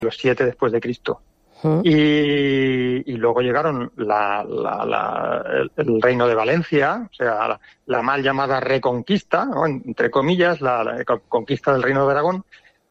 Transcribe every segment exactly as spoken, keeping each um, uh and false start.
siglo siete después de Cristo. Uh-huh. Y, y luego llegaron la, la, la, el, el reino de Valencia, o sea, la, la mal llamada Reconquista, ¿no? Entre comillas, la, la conquista del reino de Aragón,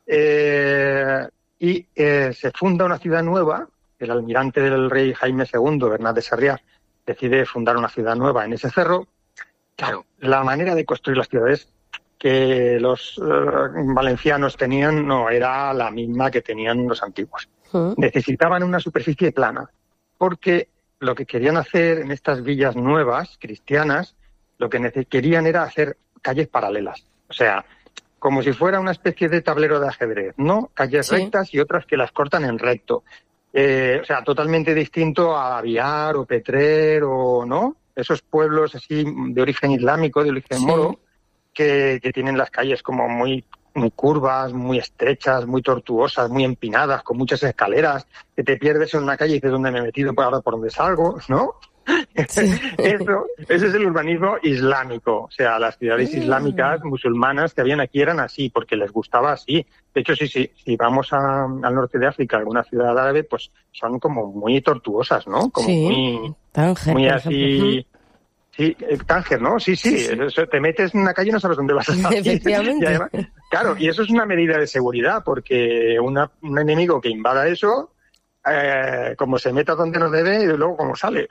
eh, y eh, se funda una ciudad nueva. El almirante del rey Jaime segundo, Bernat de Sarriá, decide fundar una ciudad nueva en ese cerro. Claro, la manera de construir las ciudades que los uh, valencianos tenían no era la misma que tenían los antiguos. Uh-huh. Necesitaban una superficie plana, porque lo que querían hacer en estas villas nuevas, cristianas, lo que nece- querían era hacer calles paralelas. O sea, como si fuera una especie de tablero de ajedrez, ¿no? Calles sí. rectas y otras que las cortan en recto. Eh, o sea, totalmente distinto a Aviar o Petrer o, ¿no? Esos pueblos así de origen islámico, de origen sí. moro, que, que tienen las calles como muy... muy curvas, muy estrechas, muy tortuosas, muy empinadas, con muchas escaleras, que te pierdes en una calle y dices, ¿dónde me he metido? Pues ahora por dónde salgo, ¿no? Sí. Eso, ese es el urbanismo islámico. O sea, las ciudades islámicas musulmanas que habían aquí eran así, porque les gustaba así. De hecho, sí, sí, si vamos a, al norte de África, alguna ciudad árabe, pues son como muy tortuosas, ¿no? Como sí. muy, Tánger, muy así... Sí, Tánger, ¿no? Sí, sí, sí, sí. Te metes en una calle y no sabes dónde vas a estar. Efectivamente. Y además, claro, y eso es una medida de seguridad, porque una, un enemigo que invada eso, eh, como se meta donde no debe, y luego como sale.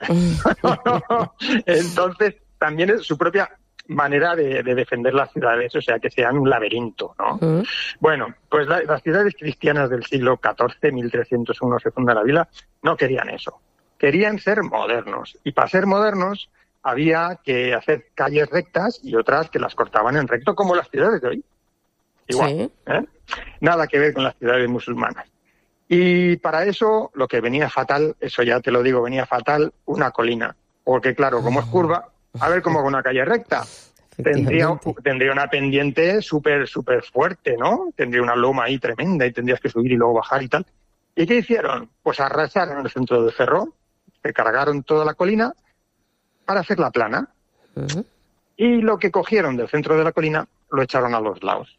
Entonces, también es su propia manera de, de defender las ciudades, o sea, que sean un laberinto, ¿no? Uh-huh. Bueno, pues la, las ciudades cristianas del siglo catorce, mil trescientos uno se funda la vila, no querían eso. Querían ser modernos. Y para ser modernos, había que hacer calles rectas y otras que las cortaban en recto, como las ciudades de hoy. Igual, sí. ¿eh? Nada que ver con las ciudades musulmanas. Y para eso, lo que venía fatal, eso ya te lo digo, venía fatal, una colina. Porque claro, como es curva, a ver cómo con una calle recta. Tendría, tendría una pendiente súper, súper fuerte, ¿no? Tendría una loma ahí tremenda y tendrías que subir y luego bajar y tal. ¿Y qué hicieron? Pues arrasaron el centro del cerro, se cargaron toda la colina para hacerla plana. Uh-huh. Y lo que cogieron del centro de la colina lo echaron a los lados.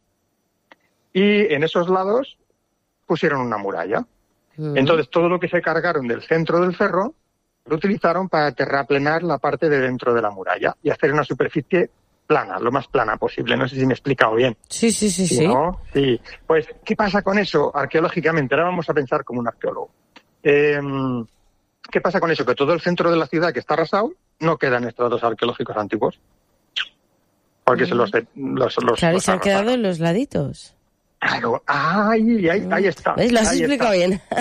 Y en esos lados pusieron una muralla. Uh-huh. Entonces todo lo que se cargaron del centro del cerro lo utilizaron para terraplenar la parte de dentro de la muralla y hacer una superficie plana, lo más plana posible. No sé si me he explicado bien. Sí, sí, sí, sí. ¿No? Sí. Pues, ¿qué pasa con eso arqueológicamente? Ahora vamos a pensar como un arqueólogo. Eh, ¿Qué pasa con eso? Que todo el centro de la ciudad que está arrasado no quedan estratos arqueológicos antiguos. Porque mm. se los... los, los claro, los y se han quedado en los laditos. Claro, ahí, ahí, ahí está. ¿Ves? Lo has ahí explicado está. bien.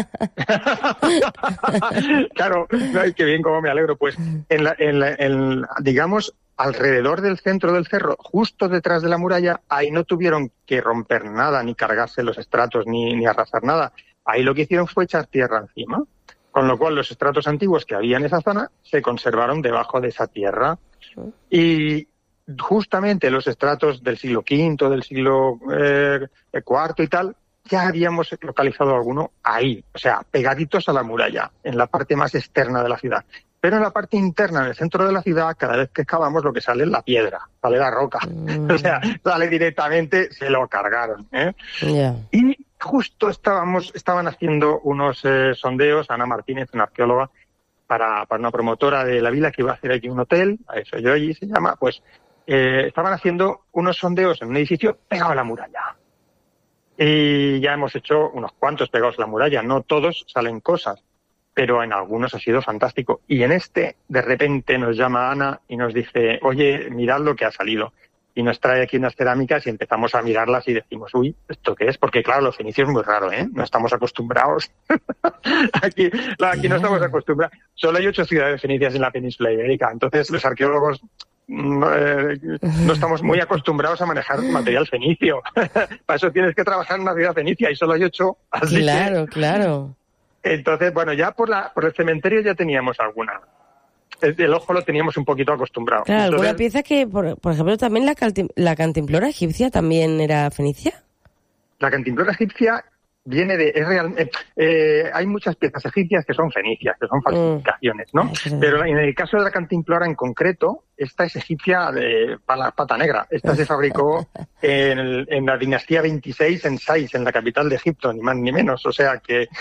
Claro, ay, qué bien, cómo me alegro. Pues, en la, en la, en, digamos, alrededor del centro del cerro, justo detrás de la muralla, ahí no tuvieron que romper nada, ni cargarse los estratos, ni, ni arrasar nada. Ahí lo que hicieron fue echar tierra encima. Con lo cual, los estratos antiguos que había en esa zona se conservaron debajo de esa tierra. Y justamente los estratos del siglo quinto, del siglo eh, cuarto y tal, ya habíamos localizado alguno ahí, o sea, pegaditos a la muralla, en la parte más externa de la ciudad. Pero en la parte interna, en el centro de la ciudad, cada vez que excavamos lo que sale es la piedra, sale la roca. Mm. O sea, sale directamente, se lo cargaron. ¿eh? Yeah. Y justo estábamos, estaban haciendo unos eh, sondeos, Ana Martínez, una arqueóloga, para, para una promotora de la vila que iba a hacer aquí un hotel, a eso yo allí se llama, pues eh, estaban haciendo unos sondeos en un edificio pegado a la muralla. Y ya hemos hecho unos cuantos pegados a la muralla, no todos salen cosas, pero en algunos ha sido fantástico. Y en este, de repente, nos llama Ana y nos dice, oye, mirad lo que ha salido. Y nos trae aquí unas cerámicas y empezamos a mirarlas y decimos, uy, ¿esto qué es? Porque, claro, los fenicios es muy raro, ¿eh? No estamos acostumbrados. aquí, aquí no estamos acostumbrados. Solo hay ocho ciudades fenicias en la península ibérica. Entonces, los arqueólogos no, eh, no estamos muy acostumbrados a manejar material fenicio. Para eso tienes que trabajar en una ciudad fenicia y solo hay ocho. Así claro, que... claro. Entonces, bueno, ya por, la, por el cementerio ya teníamos alguna. El, el ojo lo teníamos un poquito acostumbrado. Claro, Entonces, alguna pieza que, por, por ejemplo, también la, cantim, la cantimplora egipcia también era fenicia. La cantimplora egipcia viene de... Es real, eh, eh, hay muchas piezas egipcias que son fenicias, que son falsificaciones, ¿no? Ay, qué Pero en el caso de la cantimplora en concreto, esta es egipcia de pala- pata negra. Esta se fabricó en, el- en la dinastía veintiséis en Sais, en la capital de Egipto, ni más ni menos. O sea que